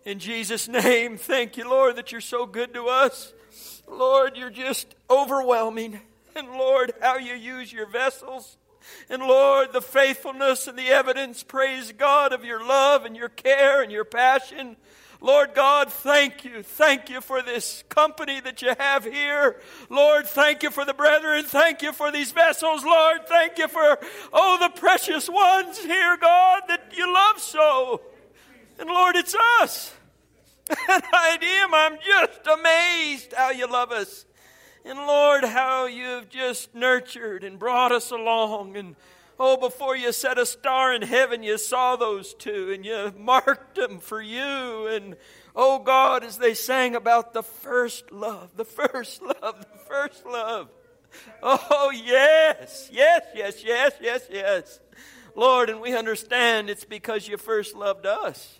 In Jesus' name, thank you, Lord, that you're so good to us. Lord, you're just overwhelming. And Lord, how you use your vessels. And Lord, the faithfulness and the evidence, praise God, of your love and your care and your passion. Lord God, thank you. Thank you for this company that you have here. Lord, thank you for the brethren. Thank you for these vessels. Lord, thank you for, the precious ones here, God, that you love so. And Lord, it's us. And I'm just amazed how you love us. And Lord, how you've just nurtured and brought us along. And before you set a star in heaven, you saw those two and you marked them for you. And God, as they sang about the first love, the first love, the first love. Oh, yes, yes, yes, yes, yes, yes. Lord, and we understand it's because you first loved us.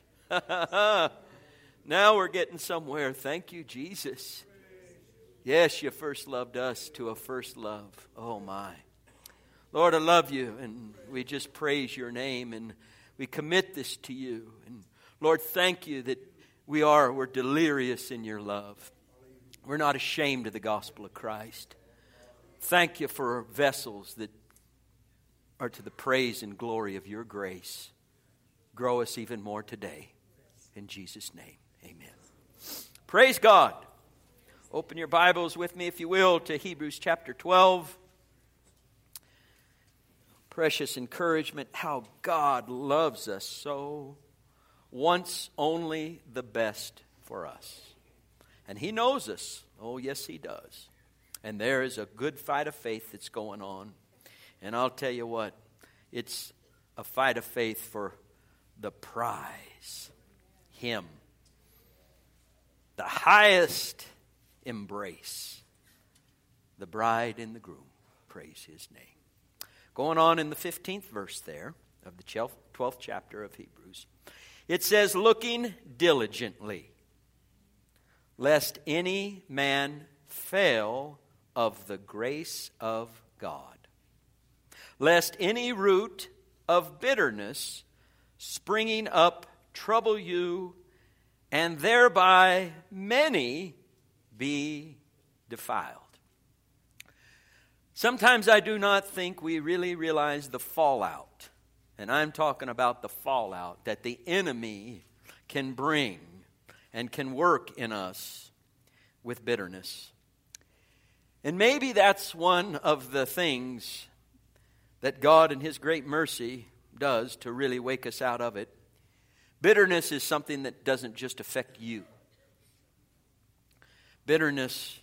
Now we're getting somewhere. Thank you, Jesus. Yes, you first loved us to a first love. Oh, my. Lord, I love you, and we just praise your name, and we commit this to you. And Lord, thank you that we're delirious in your love. We're not ashamed of the gospel of Christ. Thank you for vessels that are to the praise and glory of your grace. Grow us even more today. In Jesus' name, amen. Praise God. Open your Bibles with me, if you will, to Hebrews chapter 12. Precious encouragement, how God loves us so, wants only the best for us. And He knows us. Oh, yes, He does. And there is a good fight of faith that's going on. And I'll tell you what, it's a fight of faith for the prize, Him. The highest embrace, the bride and the groom. Praise His name. Going on in the 15th verse there of the 12th chapter of Hebrews. It says, looking diligently, lest any man fail of the grace of God, lest any root of bitterness springing up trouble you, and thereby many be defiled. Sometimes I do not think we really realize the fallout. And I'm talking about the fallout that the enemy can bring and can work in us with bitterness. And maybe that's one of the things that God in His great mercy does to really wake us out of it. Bitterness is something that doesn't just affect you. Bitterness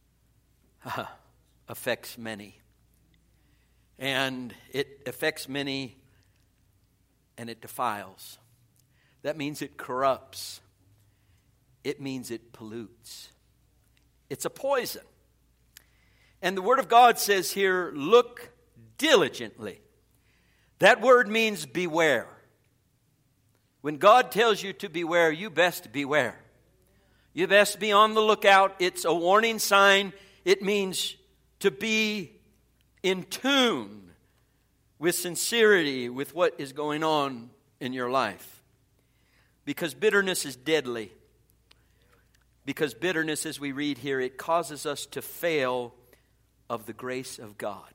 affects many. And it affects many and it defiles. That means it corrupts. It means it pollutes. It's a poison. And the Word of God says here, look diligently. That word means beware. When God tells you to beware, you best beware. You best be on the lookout. It's a warning sign. It means to be in tune with sincerity with what is going on in your life. Because bitterness is deadly. Because bitterness, as we read here, it causes us to fail of the grace of God.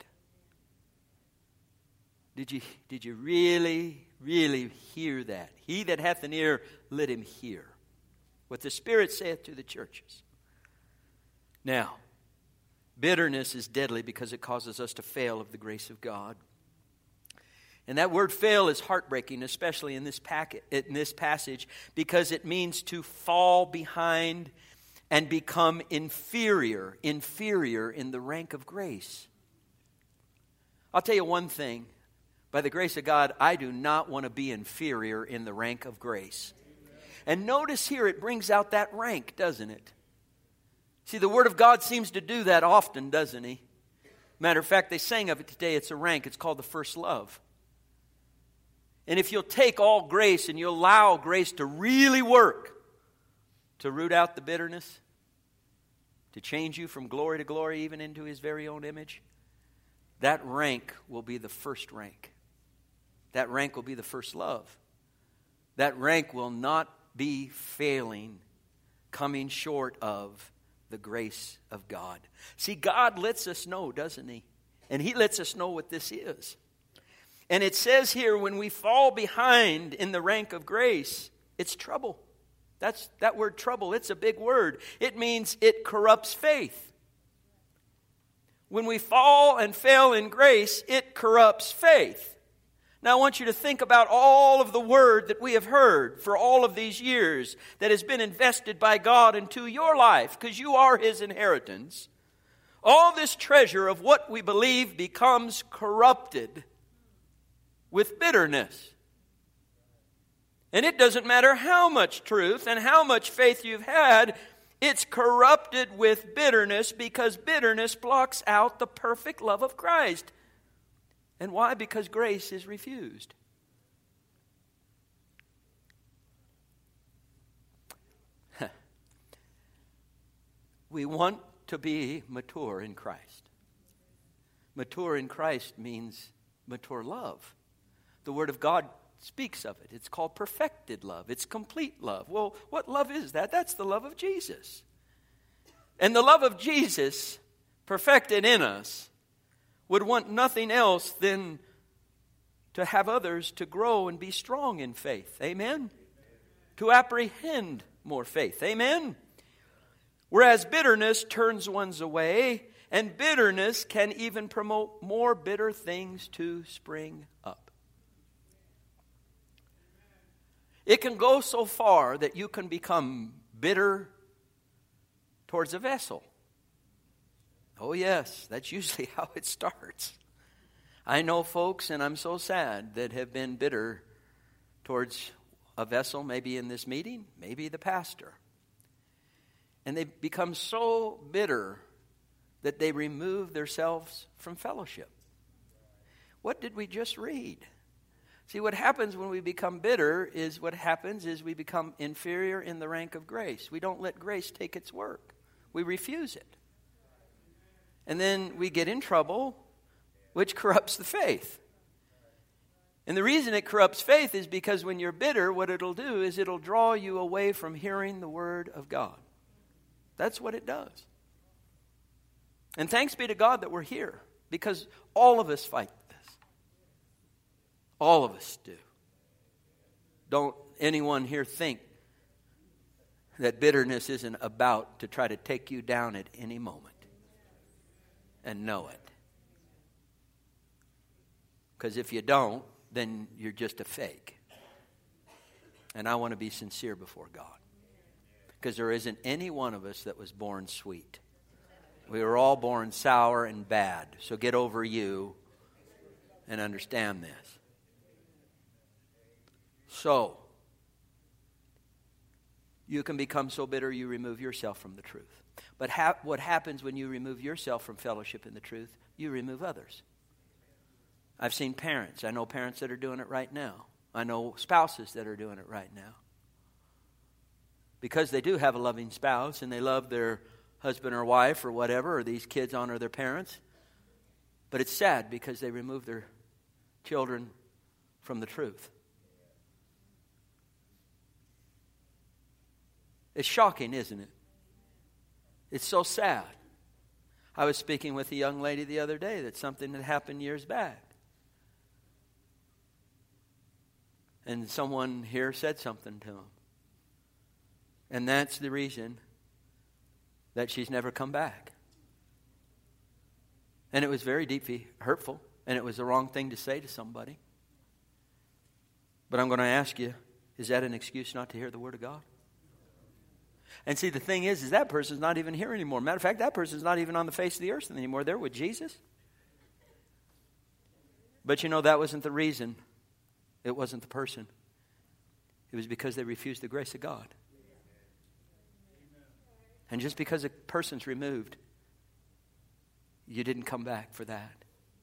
Did you really, really hear that? He that hath an ear, let him hear what the Spirit saith to the churches. Now, bitterness is deadly because it causes us to fail of the grace of God. And that word fail is heartbreaking, especially in this passage, because it means to fall behind and become inferior in the rank of grace. I'll tell you one thing. By the grace of God, I do not want to be inferior in the rank of grace. And notice here it brings out that rank, doesn't it? See, the Word of God seems to do that often, doesn't He? Matter of fact, they sang of it today. It's a rank. It's called the first love. And if you'll take all grace and you'll allow grace to really work, to root out the bitterness, to change you from glory to glory, even into His very own image, that rank will be the first rank. That rank will be the first love. That rank will not be failing, coming short of the grace of God. See, God lets us know, doesn't He? And He lets us know what this is. And it says here, when we fall behind in the rank of grace, it's trouble. That word trouble, it's a big word. It means it corrupts faith. When we fall and fail in grace, it corrupts faith. Now I want you to think about all of the word that we have heard for all of these years that has been invested by God into your life, because you are His inheritance. All this treasure of what we believe becomes corrupted with bitterness. And it doesn't matter how much truth and how much faith you've had, it's corrupted with bitterness, because bitterness blocks out the perfect love of Christ. And why? Because grace is refused. We want to be mature in Christ. Mature in Christ means mature love. The Word of God speaks of it. It's called perfected love. It's complete love. Well, what love is that? That's the love of Jesus. And the love of Jesus, perfected in us, would want nothing else than to have others to grow and be strong in faith. Amen? To apprehend more faith. Amen? Whereas bitterness turns one's away, and bitterness can even promote more bitter things to spring up. It can go so far that you can become bitter towards a vessel. Oh yes, that's usually how it starts. I know folks, and I'm so sad, that have been bitter towards a vessel, maybe in this meeting, maybe the pastor. And they become so bitter that they remove themselves from fellowship. What did we just read? See, what happens when we become bitter is we become inferior in the rank of grace. We don't let grace take its work. We refuse it. And then we get in trouble, which corrupts the faith. And the reason it corrupts faith is because when you're bitter, what it'll do is it'll draw you away from hearing the Word of God. That's what it does. And thanks be to God that we're here, because all of us fight this. All of us do. Don't anyone here think that bitterness isn't about to try to take you down at any moment. And know it. Because if you don't, then you're just a fake. And I want to be sincere before God. Because there isn't any one of us that was born sweet. We were all born sour and bad. So get over you and understand this. So, you can become so bitter you remove yourself from the truth. But what happens when you remove yourself from fellowship in the truth? You remove others. I've seen parents. I know parents that are doing it right now. I know spouses that are doing it right now. Because they do have a loving spouse and they love their husband or wife or whatever, or these kids honor their parents. But it's sad because they remove their children from the truth. It's shocking, isn't it? It's so sad. I was speaking with a young lady the other day that something had happened years back. And someone here said something to him. And that's the reason that she's never come back. And it was very deeply hurtful. And it was the wrong thing to say to somebody. But I'm going to ask you, is that an excuse not to hear the Word of God? And see, the thing is that person's not even here anymore. Matter of fact, that person's not even on the face of the earth anymore. They're with Jesus. But you know, that wasn't the reason. It wasn't the person. It was because they refused the grace of God. And just because a person's removed, you didn't come back for that.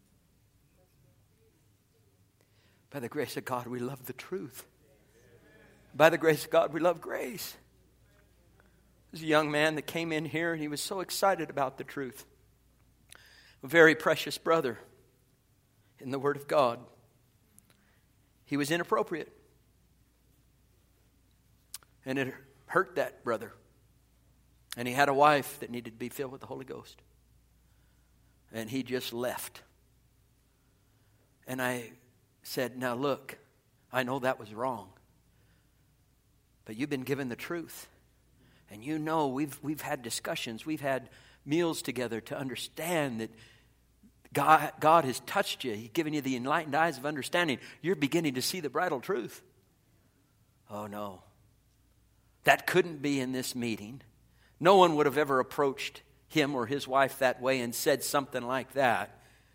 By the grace of God, we love the truth. By the grace of God, we love grace. There's a young man that came in here and he was so excited about the truth. A very precious brother in the Word of God. He was inappropriate. And it hurt that brother. And he had a wife that needed to be filled with the Holy Ghost. And he just left. And I said, now look, I know that was wrong. But you've been given the truth. And you know we've had discussions. We've had meals together to understand that God has touched you. He's given you the enlightened eyes of understanding. You're beginning to see the bridal truth. Oh no. That couldn't be in this meeting. No one would have ever approached him or his wife that way and said something like that.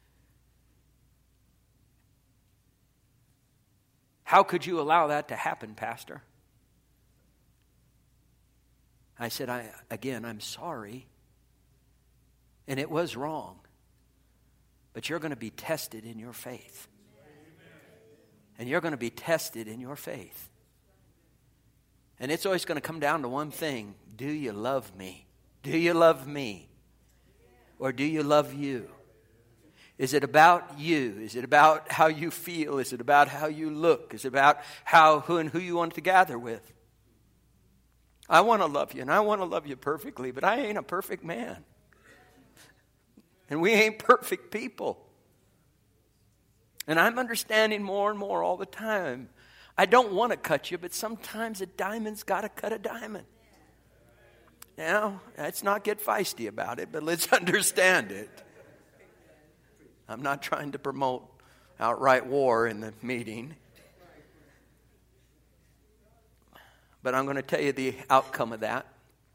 How could you allow that to happen, Pastor? I said, I'm sorry. And it was wrong. But you're going to be tested in your faith. And you're going to be tested in your faith. And it's always going to come down to one thing. Do you love me? Do you love me? Or do you love you? Is it about you? Is it about how you feel? Is it about how you look? Is it about who you want to gather with? I want to love you, and I want to love you perfectly, but I ain't a perfect man. And we ain't perfect people. And I'm understanding more and more all the time. I don't want to cut you, but sometimes a diamond's got to cut a diamond. Now, let's not get feisty about it, but let's understand it. I'm not trying to promote outright war in the meeting. But I'm going to tell you the outcome of that.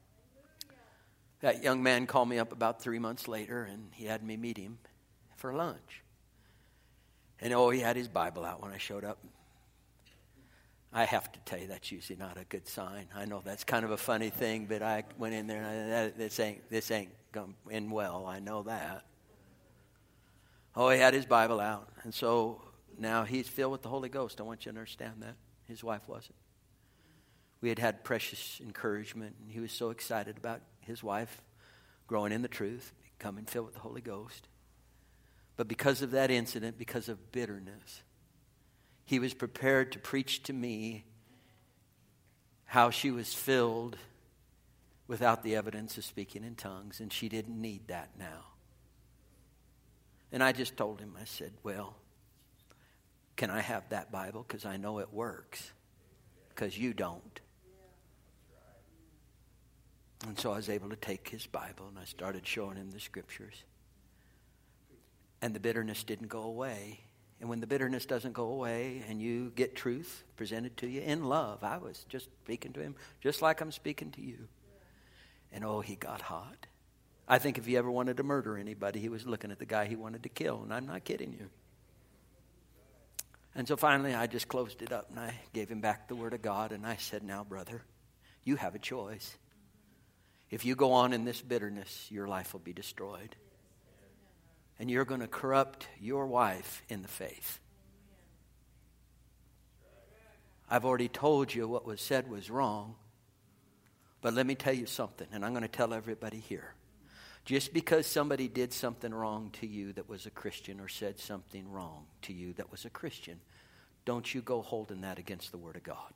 That young man called me up about 3 months later, and he had me meet him for lunch. And he had his Bible out when I showed up. I have to tell you, that's usually not a good sign. I know that's kind of a funny thing, but I went in there and this ain't going to end well. I know that. He had his Bible out. And so now he's filled with the Holy Ghost. I want you to understand that. His wife wasn't. We had precious encouragement, and he was so excited about his wife growing in the truth, becoming filled with the Holy Ghost. But because of that incident, because of bitterness, he was prepared to preach to me how she was filled without the evidence of speaking in tongues, and she didn't need that now. And I just told him, I said, well, can I have that Bible? Because I know it works. Because you don't. And so I was able to take his Bible and I started showing him the scriptures. And the bitterness didn't go away. And when the bitterness doesn't go away and you get truth presented to you in love, I was just speaking to him just like I'm speaking to you. And he got hot. I think if he ever wanted to murder anybody, he was looking at the guy he wanted to kill. And I'm not kidding you. And so finally I just closed it up and I gave him back the Word of God. And I said, now brother, you have a choice. If you go on in this bitterness, your life will be destroyed. And you're going to corrupt your wife in the faith. I've already told you what was said was wrong. But let me tell you something, and I'm going to tell everybody here. Just because somebody did something wrong to you that was a Christian or said something wrong to you that was a Christian, don't you go holding that against the Word of God.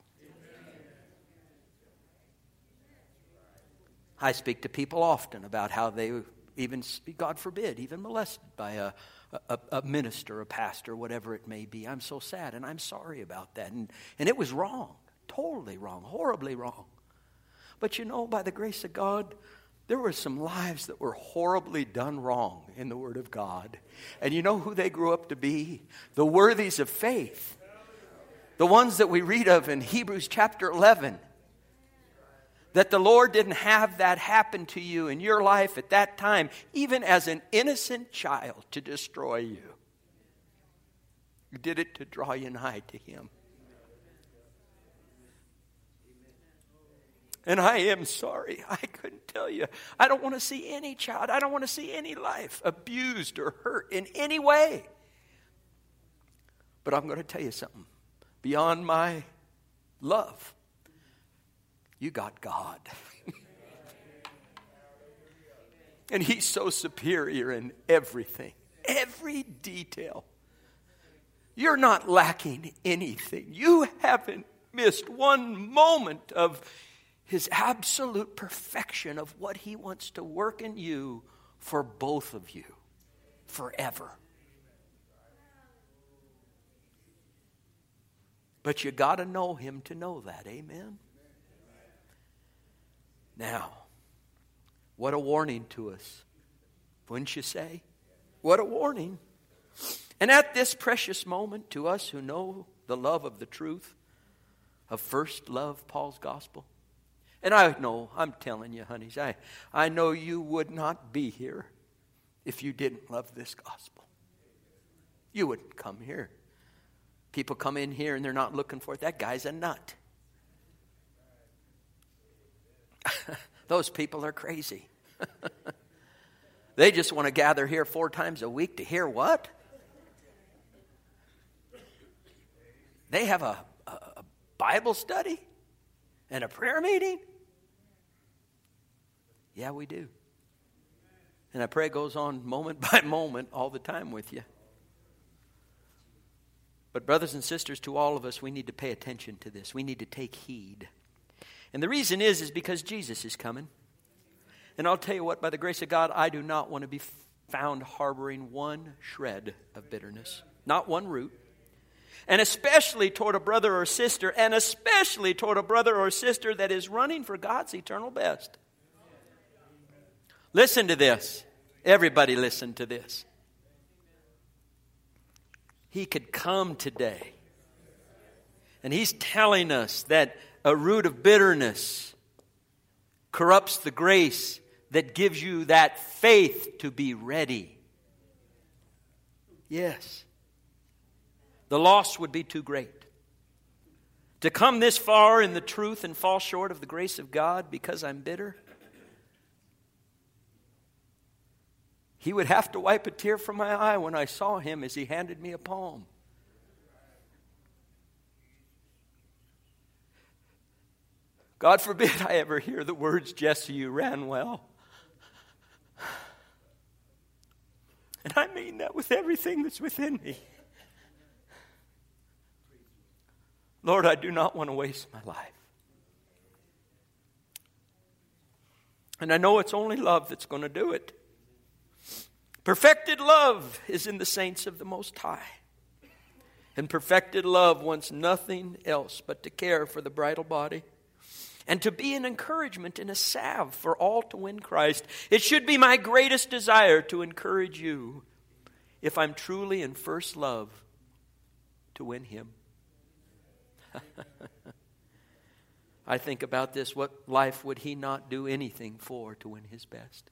I speak to people often about how they even, God forbid, even molested by a minister, a pastor, whatever it may be. I'm so sad, and I'm sorry about that. And it was wrong, totally wrong, horribly wrong. But by the grace of God, there were some lives that were horribly done wrong in the Word of God. And you know who they grew up to be? The worthies of faith. The ones that we read of in Hebrews chapter 11. That the Lord didn't have that happen to you in your life at that time, even as an innocent child, to destroy you. He did it to draw you nigh to Him. And I am sorry. I couldn't tell you. I don't want to see any child. I don't want to see any life abused or hurt in any way. But I'm going to tell you something. Beyond my love, you got God. And He's so superior in everything. Every detail. You're not lacking anything. You haven't missed one moment of His absolute perfection of what He wants to work in you for both of you forever. But you got to know Him to know that. Amen? Now, what a warning to us. Wouldn't you say? What a warning. And at this precious moment, to us who know the love of the truth of first love, Paul's gospel. And I know, I'm telling you, honeys, I know you would not be here if you didn't love this gospel. You wouldn't come here. People come in here and they're not looking for it. That guy's a nut. Those people are crazy. They just want to gather here 4 times a week to hear what? They have a Bible study and a prayer meeting? Yeah, we do. And I pray it goes on moment by moment all the time with you. But brothers and sisters, to all of us, we need to pay attention to this. We need to take heed. And the reason is because Jesus is coming. And I'll tell you what, by the grace of God, I do not want to be found harboring one shred of bitterness. Not one root. And especially toward a brother or sister, and especially toward a brother or sister that is running for God's eternal best. Listen to this. Everybody listen to this. He could come today. And He's telling us that a root of bitterness corrupts the grace that gives you that faith to be ready. Yes. The loss would be too great. To come this far in the truth and fall short of the grace of God because I'm bitter. He would have to wipe a tear from my eye when I saw him as he handed me a palm. God forbid I ever hear the words, Jesse, you ran well. And I mean that with everything that's within me. Lord, I do not want to waste my life. And I know it's only love that's going to do it. Perfected love is in the saints of the Most High. And perfected love wants nothing else but to care for the bridal body and to be an encouragement and a salve for all to win Christ. It should be my greatest desire to encourage you, if I'm truly in first love, to win Him. I think about this. What life would He not do anything for to win His best?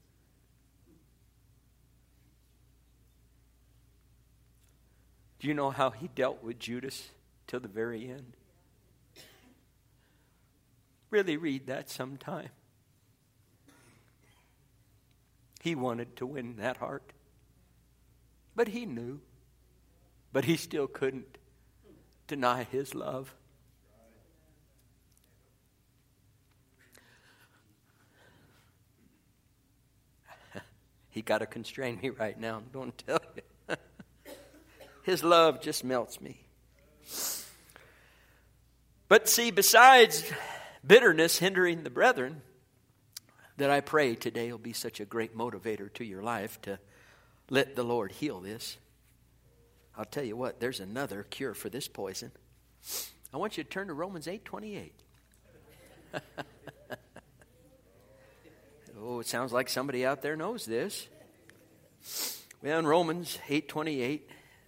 Do you know how He dealt with Judas till the very end? Really read that sometime. He wanted to win that heart. But He knew. But He still couldn't deny His love. He got to constrain me right now. Don't tell you. His love just melts me. But see, besides bitterness hindering the brethren, that I pray today will be such a great motivator to your life to let the Lord heal this. I'll tell you what, there's another cure for this poison. I want you to turn to Romans 8:28. Oh, it sounds like somebody out there knows this. Well, in Romans 8:28,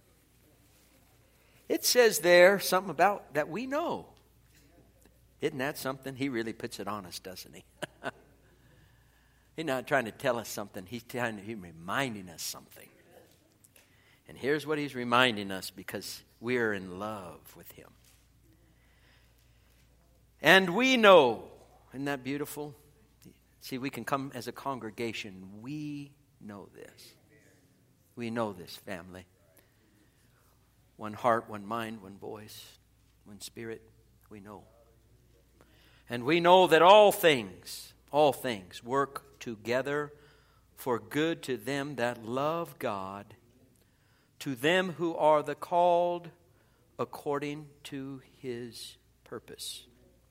it says there something about that we know. Isn't that something? He really puts it on us, doesn't he? He's not trying to tell us something. He's reminding us something. And here's what he's reminding us, because we're in love with Him. And we know, isn't that beautiful? See, we can come as a congregation. We know this. We know this, family. One heart, one mind, one voice, one spirit. We know. And we know that all things work together for good to them that love God, to them who are the called according to His purpose.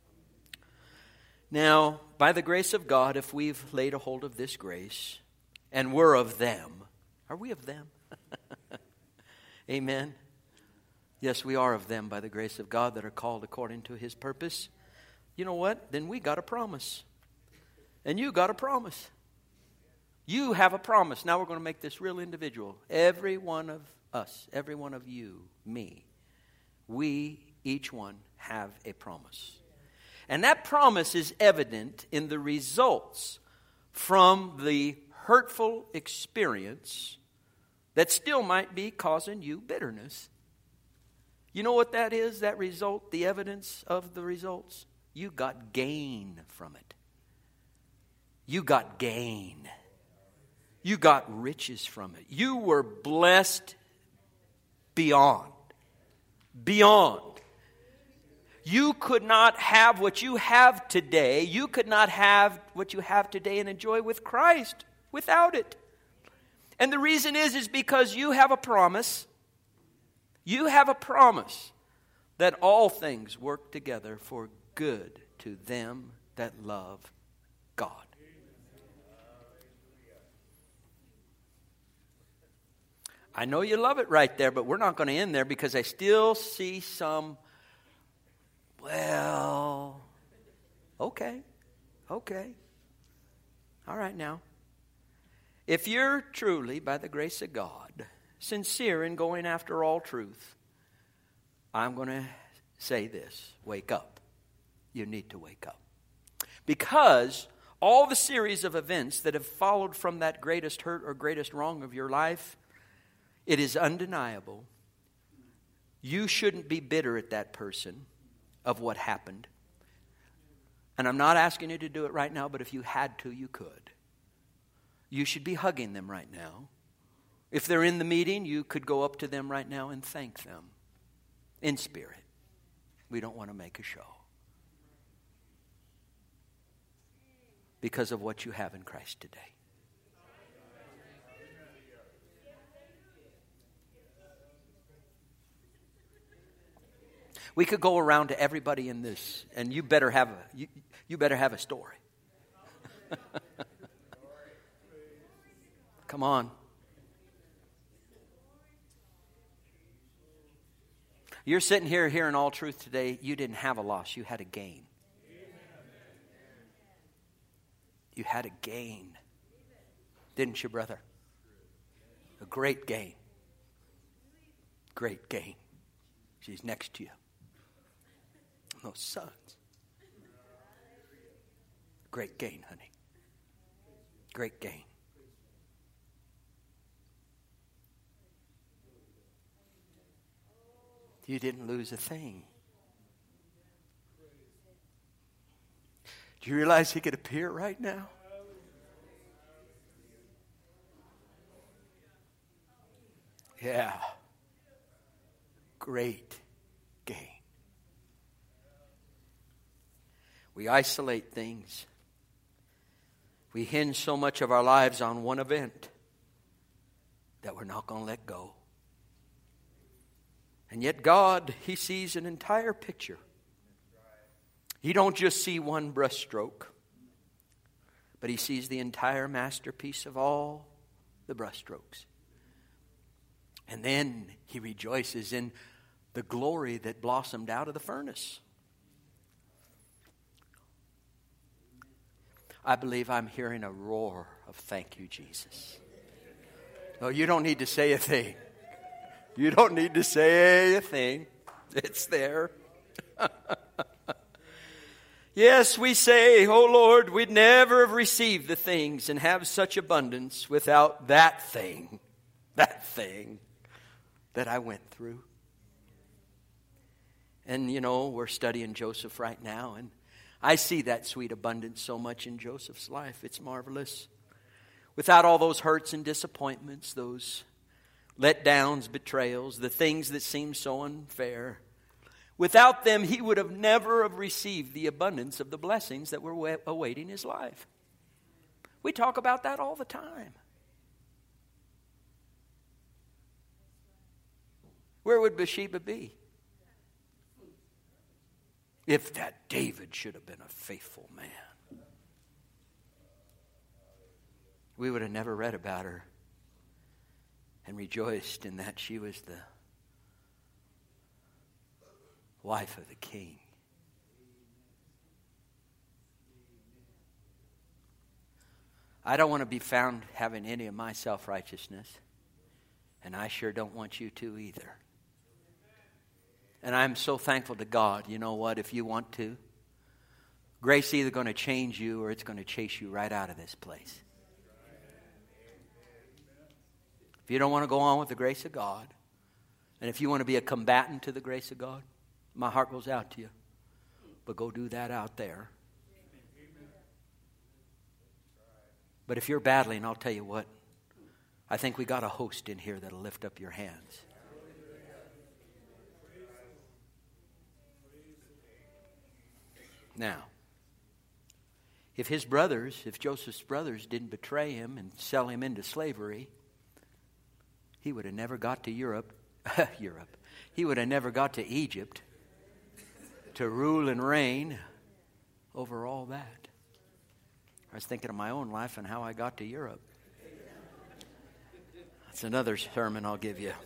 Now, by the grace of God, if we've laid a hold of this grace, and we're of them, are we of them? Amen. Yes, we are of them by the grace of God that are called according to His purpose. You know what? Then we got a promise. And you got a promise. You have a promise. Now we're going to make this real individual. Every one of us, every one of you, me, we, each one, have a promise. And that promise is evident in the results from the hurtful experience that still might be causing you bitterness. You know what that is, that result, the evidence of the results? You got gain from it. You got gain. You got riches from it. You were blessed beyond. Beyond. You could not have what you have today. You could not have what you have today and enjoy with Christ without it. And the reason is because you have a promise. You have a promise that all things work together for good to them that love God. I know you love it right there, but we're not going to end there because I still see some, well, okay. All right now. If you're truly, by the grace of God, sincere in going after all truth, I'm going to say this. Wake up. You need to wake up. Because all the series of events that have followed from that greatest hurt or greatest wrong of your life, it is undeniable. You shouldn't be bitter at that person of what happened. And I'm not asking you to do it right now, but if you had to, you could. You should be hugging them right now. If they're in the meeting, you could go up to them right now and thank them in spirit. We don't want to make a show. Because of what you have in Christ today. We could go around to everybody in this, and you better have a story. Come on. You're sitting here hearing all truth today. You didn't have a loss. You had a gain. You had a gain. Didn't you, brother? A great gain. Great gain. She's next to you. Those sons. Great gain, honey. Great gain. You didn't lose a thing. Do you realize He could appear right now? Yeah. Great gain. We isolate things. We hinge so much of our lives on one event that we're not going to let go. And yet God, He sees an entire picture. He don't just see one brushstroke, but He sees the entire masterpiece of all the brushstrokes. And then He rejoices in the glory that blossomed out of the furnace. I believe I'm hearing a roar of thank you, Jesus. Oh, you don't need to say a thing. You don't need to say a thing. It's there. Yes, we say, oh Lord, we'd never have received the things and have such abundance without that thing that I went through. And, you know, we're studying Joseph right now, and I see that sweet abundance so much in Joseph's life. It's marvelous. Without all those hurts and disappointments, those letdowns, betrayals, the things that seem so unfair. Without them, he would have never have received the abundance of the blessings that were awaiting his life. We talk about that all the time. Where would Bathsheba be? If that David should have been a faithful man. We would have never read about her and rejoiced in that she was the wife of the king. I don't want to be found having any of my self-righteousness, and I sure don't want you to either. And I'm so thankful to God. You know what? If you want to, grace is either going to change you or it's going to chase you right out of this place. If you don't want to go on with the grace of God, and if you want to be a combatant to the grace of God, my heart goes out to you. But go do that out there. But if you're battling, I'll tell you what. I think we got a host in here that'll lift up your hands. Now, if Joseph's brothers didn't betray him and sell him into slavery, he would have never got to Europe. He would have never got to Egypt to rule and reign over all that. I was thinking of my own life and how I got to Europe. That's another sermon I'll give you.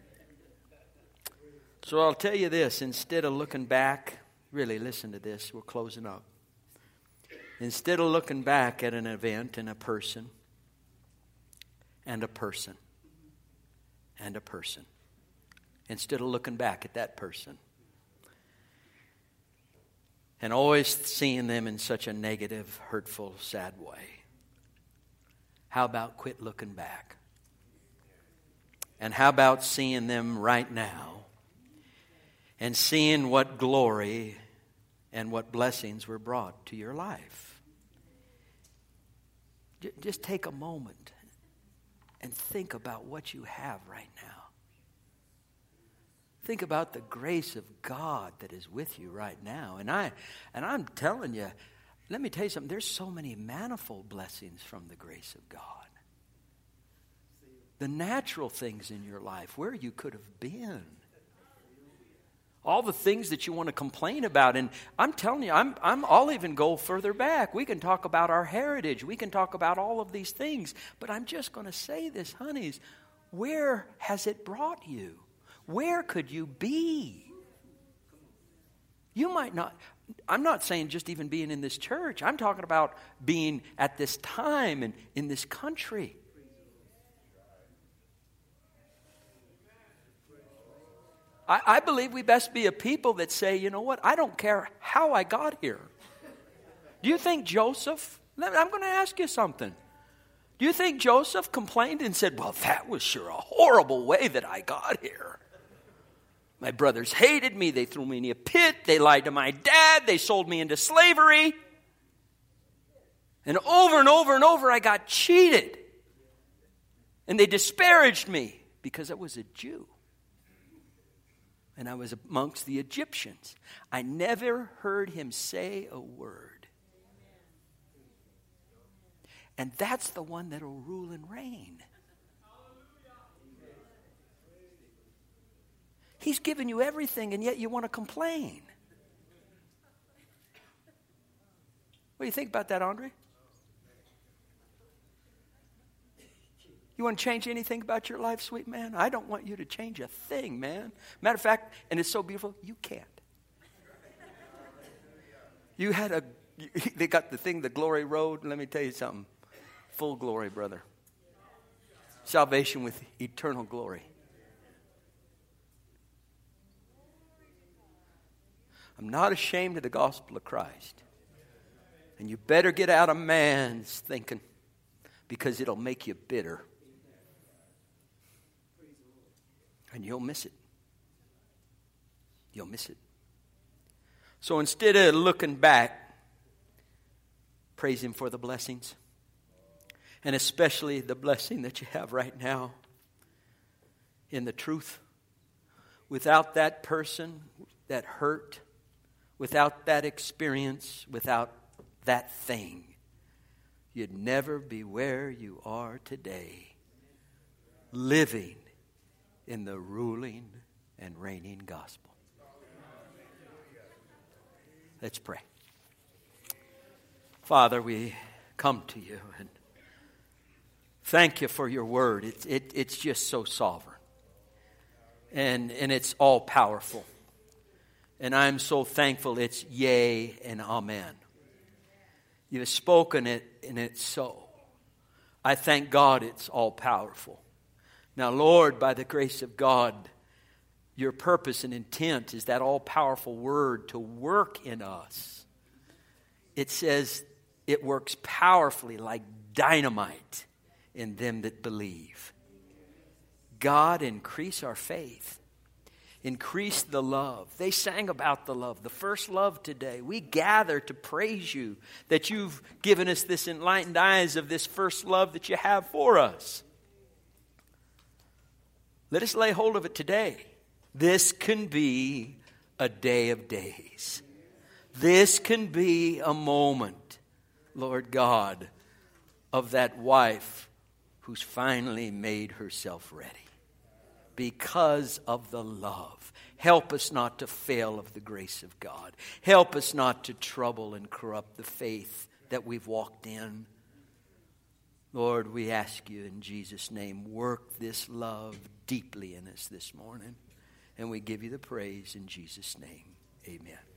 So I'll tell you this, instead of looking back, really listen to this, we're closing up. Instead of looking back at an event and a person, and a person, and a person, instead of looking back at that person, and always seeing them in such a negative, hurtful, sad way, how about quit looking back? And how about seeing them right now and seeing what glory and what blessings were brought to your life? Just take a moment and think about what you have right now. Think about the grace of God that is with you right now. And I'm telling you, let me tell you something. There's so many manifold blessings from the grace of God. The natural things in your life, where you could have been. All the things that you want to complain about. And I'm telling you, I'll even go further back. We can talk about our heritage. We can talk about all of these things. But I'm just going to say this, honeys. Where has it brought you? Where could you be? You might not. I'm not saying just even being in this church. I'm talking about being at this time and in this country. I believe we best be a people that say, you know what, I don't care how I got here. Do you think Joseph, I'm going to ask you something. Do you think Joseph complained and said, well, that was sure a horrible way that I got here. My brothers hated me. They threw me in a pit. They lied to my dad. They sold me into slavery. And over I got cheated. And they disparaged me because I was a Jew. And I was amongst the Egyptians. I never heard him say a word. And that's the one that will rule and reign. He's given you everything, and yet you want to complain. What do you think about that, Andre? You want to change anything about your life, sweet man? I don't want you to change a thing, man. Matter of fact, and it's so beautiful, you can't. They got the thing, the glory road. Let me tell you something. Full glory, brother. Salvation with eternal glory. I'm not ashamed of the gospel of Christ. And you better get out of man's thinking, because it'll make you bitter. And you'll miss it. You'll miss it. So instead of looking back, praise Him for the blessings. And especially the blessing that you have right now in the truth. Without that person, that hurt, without that experience, without that thing, you'd never be where you are today, living in the ruling and reigning gospel. Let's pray. Father, we come to you and thank you for your word. It's just so sovereign. And it's all powerful. And I'm so thankful it's yea and amen. You have spoken it and it's so. I thank God it's all powerful. Now, Lord, by the grace of God, your purpose and intent is that all powerful word to work in us. It says it works powerfully like dynamite in them that believe. God, increase our faith. Increase the love. They sang about the love, the first love today. We gather to praise you that you've given us this enlightened eyes of this first love that you have for us. Let us lay hold of it today. This can be a day of days. This can be a moment, Lord God, of that wife who's finally made herself ready because of the love. Help us not to fail of the grace of God. Help us not to trouble and corrupt the faith that we've walked in. Lord, we ask you in Jesus' name, work this love deeply in us this morning. And we give you the praise in Jesus' name. Amen.